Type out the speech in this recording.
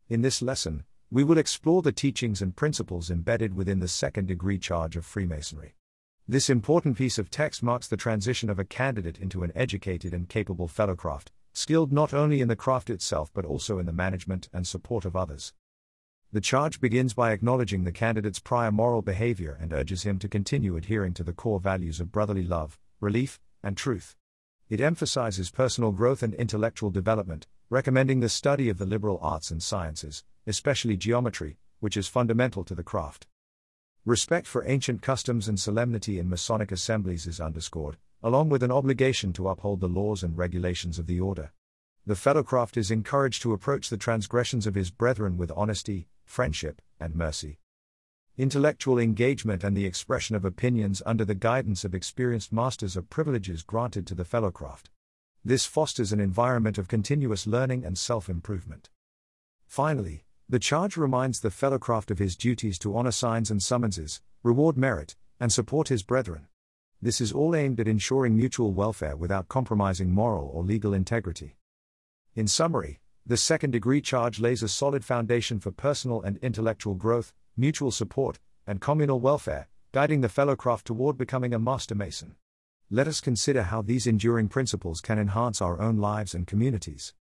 In this lesson, we will explore the teachings and principles embedded within the second-degree charge of Freemasonry. This important piece of text marks the transition of a candidate into an educated and capable fellowcraft, skilled not only in the craft itself but also in the management and support of others. The charge begins by acknowledging the candidate's prior moral behavior and urges him to continue adhering to the core values of brotherly love, relief, and truth. It emphasizes personal growth and intellectual development, recommending the study of the liberal arts and sciences, especially geometry, which is fundamental to the craft. Respect for ancient customs and solemnity in Masonic assemblies is underscored, along with an obligation to uphold the laws and regulations of the order. The fellowcraft is encouraged to approach the transgressions of his brethren with honesty, friendship, and mercy. Intellectual engagement and the expression of opinions under the guidance of experienced masters are privileges granted to the fellowcraft. This fosters an environment of continuous learning and self-improvement. Finally, the charge reminds the fellowcraft of his duties to honor signs and summonses, reward merit, and support his brethren. This is all aimed at ensuring mutual welfare without compromising moral or legal integrity. In summary, the second-degree charge lays a solid foundation for personal and intellectual growth, mutual support, and communal welfare, guiding the fellowcraft toward becoming a Master Mason. Let us consider how these enduring principles can enhance our own lives and communities.